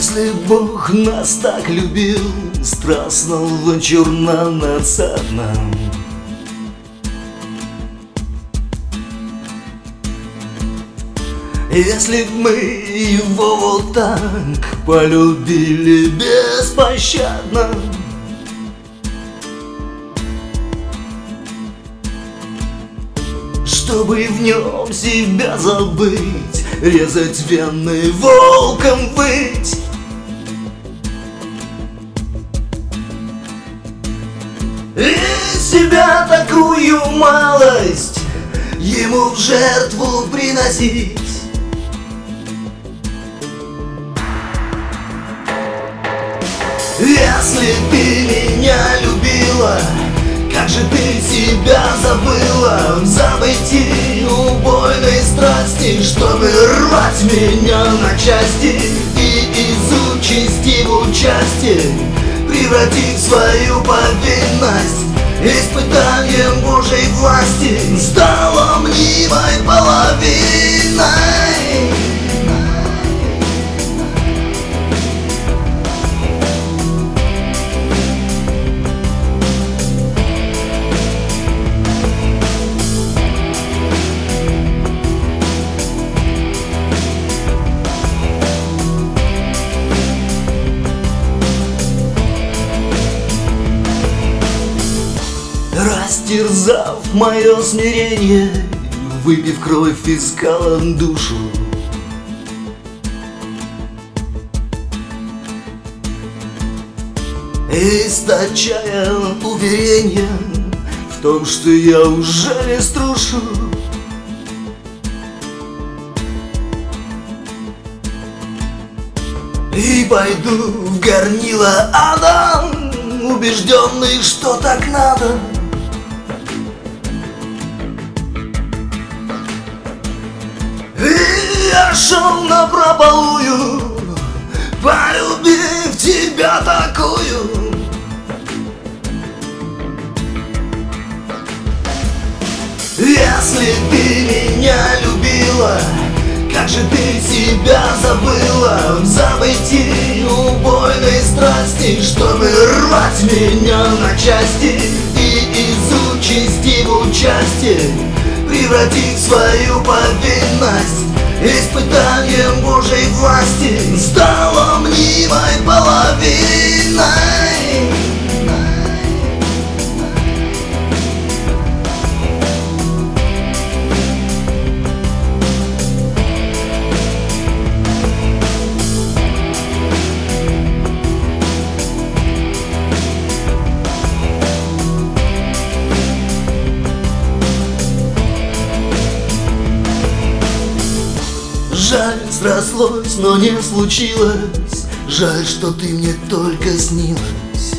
Если Бог нас так любил, страстно, вычурно, нацатно, если б мы его вот так полюбили беспощадно, чтобы в нем себя забыть, резать вены, волком выть, из себя такую малость ему в жертву приносить. Если ты меня любила, как же ты себя забыла в забытии убойной страсти, чтобы рвать меня на части и из участи в участие превратить свою повинность испытанием Божьей власти, стала мнимой половиной. Растерзав мое смирение, выпив кровь из калан душу, источая уверение в том, что я уже не струшу, и пойду в горнило ада, убежденный, что так надо. И я шел напропалую, полюбив тебя такую. Если ты меня любила, как же ты себя забыла в забытии убойной страсти, чтобы рвать меня на части и из участи в участие превратить свою повинность испытанием Божьей власти, стала мнимой половиной. Жаль, срослось, но не случилось. Жаль, что ты мне только снилась.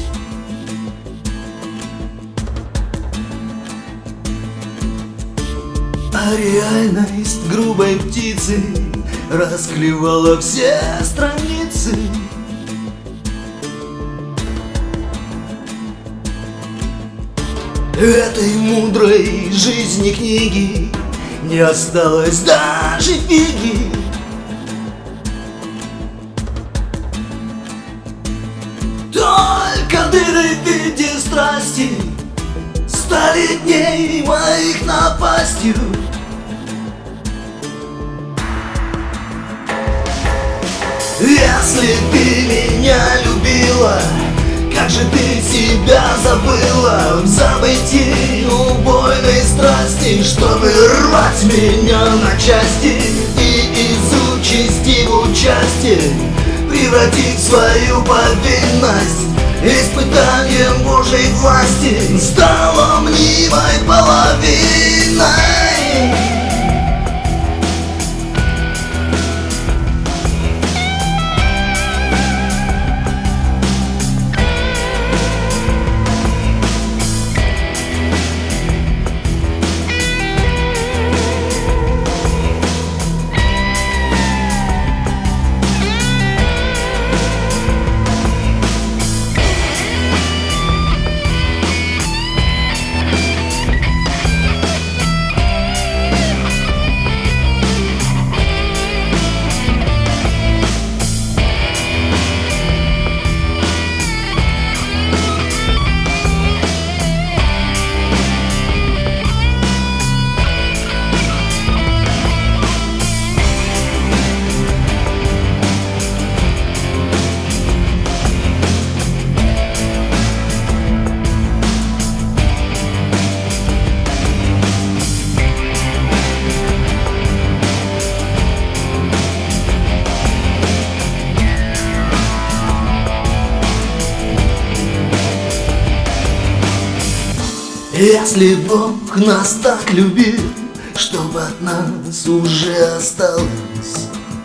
А реальность грубой птицы расклевала все страницы. Этой мудрой жизни книги не осталось даже фиги. Только дыры в виде страсти стали дней моих напастью. Если ты меня любила, как же ты себя забыла в забытии убойной страсти, чтобы рвать меня на части и из участи в участие превратить свою повинность испытанием Божьей власти, стала мнимой половиной. Если Бог нас так любил, чтобы от нас уже осталось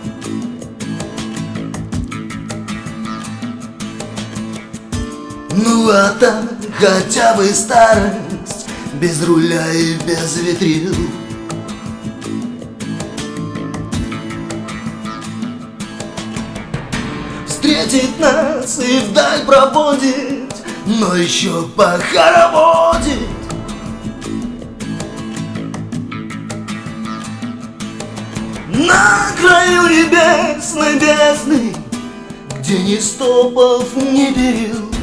ну а так хотя бы старость, без руля и без ветрил. Встретит нас и вдаль проводит, но еще похороводит. На краю небесной бездны, где ни столбов, ни перил,